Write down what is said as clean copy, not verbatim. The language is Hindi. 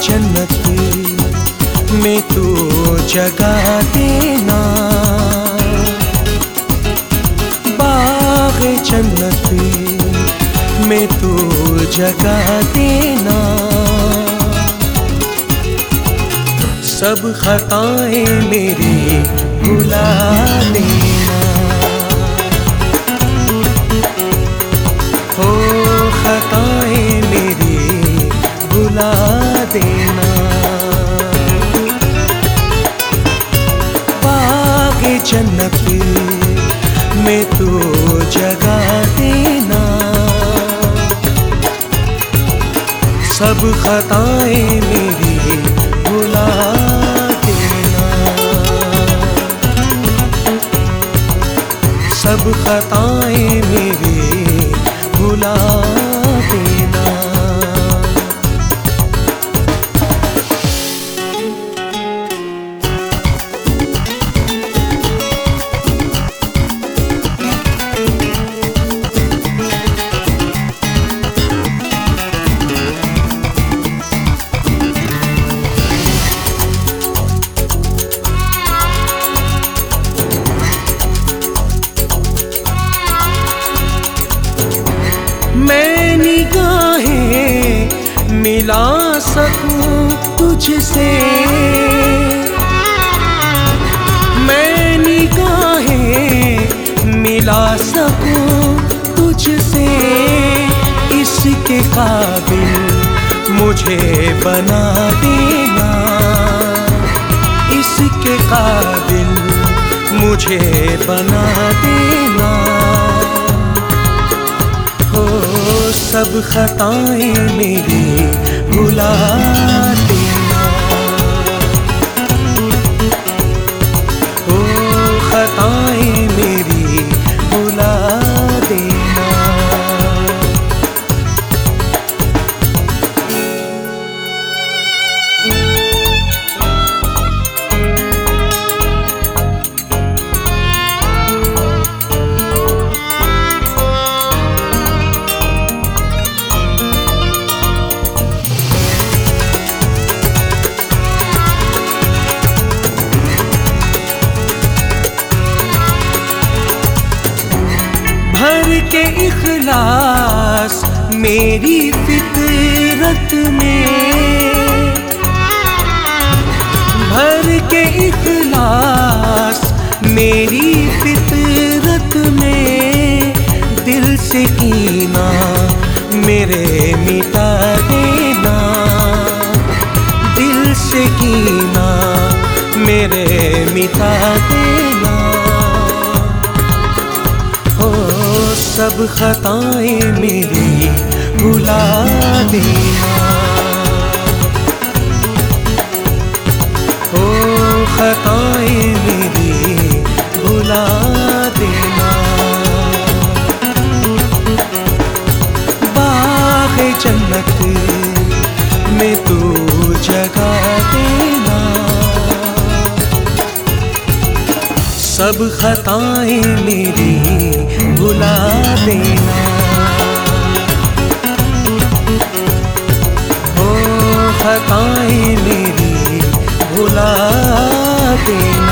जन्नत में तू जगह देना, बाग़ जन्नत में तू जगह देना। सब खताएं मेरी भुला देना, हो खताएं मेरी भुला देना। बाग़ जन्नत में तू जगह देना, सब खताएं मेरी भुला देना, सब खताएं मेरी भुला देना। मैं निगाहें मिला सकूं तुझसे, मैं निगाहें मिला सकूं तुझसे, इसके काबिल मुझे बना देना, इसके काबिल मुझे बना देना। सब खताएं मेरी भुला देना, ओ खताएं मेरी भुला देना। भर के इखलास मेरी फितरत में, भर के इखलास मेरी फितरत में, दिल से कीना मेरे मिटा देना, दिल से कीना मेरे मिटा देना। सब खताएं मेरी भुला देना, ओ खताएं मेरी भुला देना। बाग़ जन्नत में तू जगह देना, सब खताएं मेरी भुला देना, ओ खताएं मेरी भुला देना।